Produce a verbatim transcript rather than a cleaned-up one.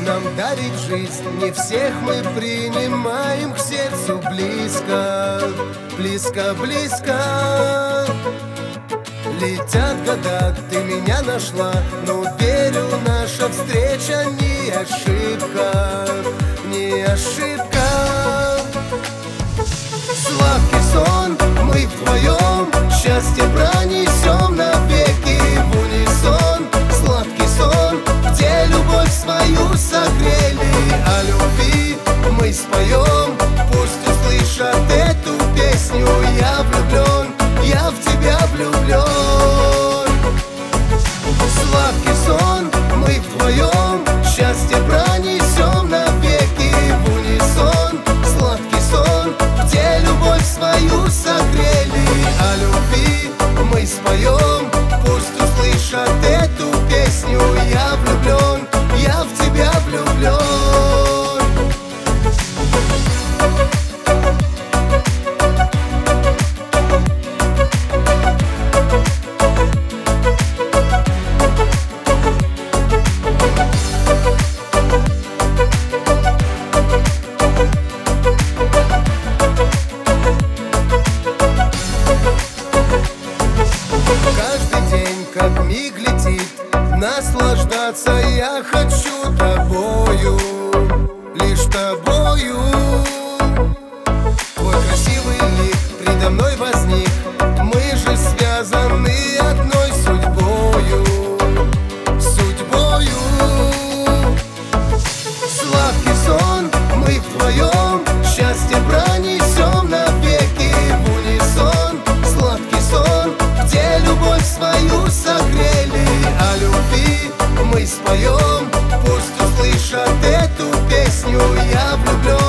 нам дарит жизнь. Не всех мы принимаем к сердцу близко, близко, близко. Летят года, ты меня нашла, но верю, наша встреча не ошибка, не ошибка. Сладкий сон, мы вдвоем счастье пронесем навеки в унисон. Сладкий сон, где любовь свою согрели, о любви мы споем. Пусть услышат эту песню, я влюблен, я в тебя влюблен. Сладкий сон, мы вдвоем счастье пронесем навеки в унисон. Сладкий сон, где любовь свою согрели, о любви мы споем. Пусть услышат эту песню, я влюблен, я в тебя влюблен. Как миг летит, наслаждаться я хочу тобою, лишь тобою. Твой красивый лик предо мной возник, мы же связаны одной судьбою, судьбою. Сладкий сон, мы вдвоем счастье пронесем навеки в унисон. Сладкий сон, где любовь свою согрели, о любви мы споем. Пусть услышат эту песню, я влюблен,